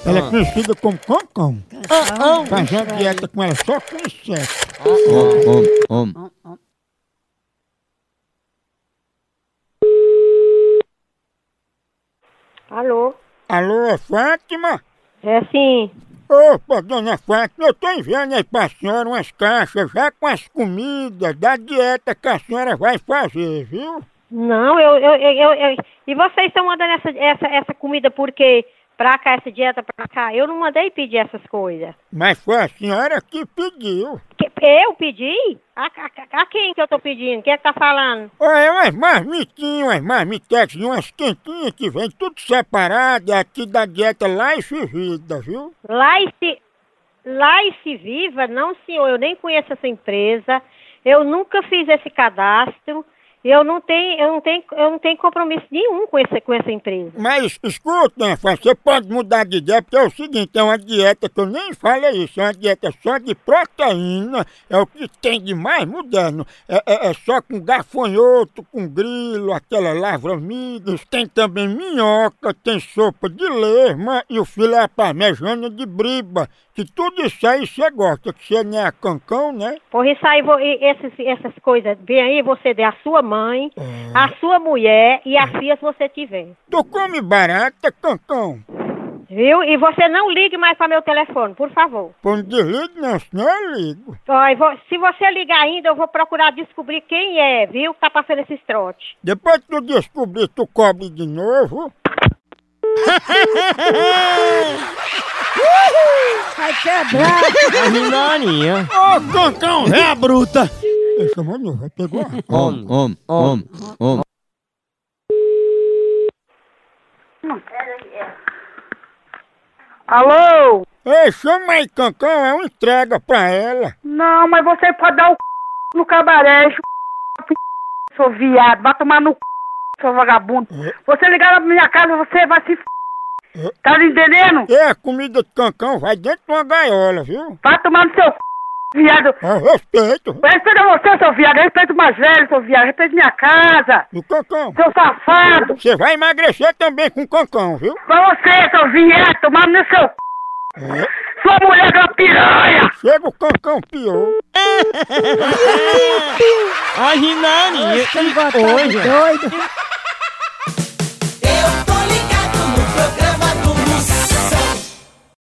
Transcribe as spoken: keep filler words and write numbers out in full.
Ela é conhecida como Concão. Fazendo dieta com ela só com inseto. Om, om. Alô? Alô, é Fátima? É sim. Opa, dona Fátima, eu tô enviando aí pra senhora umas caixas já com as comidas da dieta que a senhora vai fazer, viu? Não, eu, eu, eu, eu, eu- E vocês estão mandando essa, essa, essa comida por quê? Pra cá, essa dieta pra cá? Eu não mandei pedir essas coisas. Mas foi a senhora que pediu. Que, eu pedi? A, a, a quem que eu tô pedindo? Quem é que tá falando? Olha, umas marmitinhas, umas marmitex, umas quentinhas que vem tudo separado, é aqui da dieta Life Vida, viu? Life, Life Viva? Não, senhor, eu nem conheço essa empresa. Eu nunca fiz esse cadastro. Eu não tenho, eu não tenho, eu não tenho compromisso nenhum com essa, com essa empresa. Mas escuta, Fátima, você pode mudar de dieta, porque é o seguinte, é uma dieta que eu nem falo isso, é uma dieta só de proteína, é o que tem de mais moderno. É, é, é só com gafanhoto, com grilo, aquela lavra-migas, tem também minhoca, tem sopa de lesma e o filé parmegiana de briba, que tudo isso aí você gosta, que você não é cancão, né? Por isso aí, vo- e essas, essas coisas, vem aí você der a sua mãe, a sua mulher e a filha se você tiver. Tu come barata, cancão? Viu? E você não ligue mais para meu telefone, por favor. Pô, não desligue não, senão eu ligo. Ó, e vo- se você ligar ainda, eu vou procurar descobrir quem é, viu? Que tá passando esses trotes. Depois que tu descobrir, tu cobre de novo. Vai quebrar! Minaninha! Ô, cancão, é bruta! Ele chamou de novo, pegou. Om, om, om, om. Alô? Ei, chama aí, cancão, é uma entrega pra ela. Não, mas você pode dar o c... no cabaré, c... seu viado, vai tomar no c... seu vagabundo. Você ligar na minha casa, você vai se f... Tá me entendendo? E a comida de cancão vai dentro de uma gaiola, viu? Vai tomar no seu c... viado. Ah, respeito. Respeita você, seu viado, respeita o mais velho, seu viado, respeita minha casa, E o cancão? seu safado. Você vai emagrecer também com cancão, viu? Pra você, seu viado, tomar no seu c... É. Sua mulher da piranha. Chega o cancão pior. A Minaninha! Você botar Hoje! doido.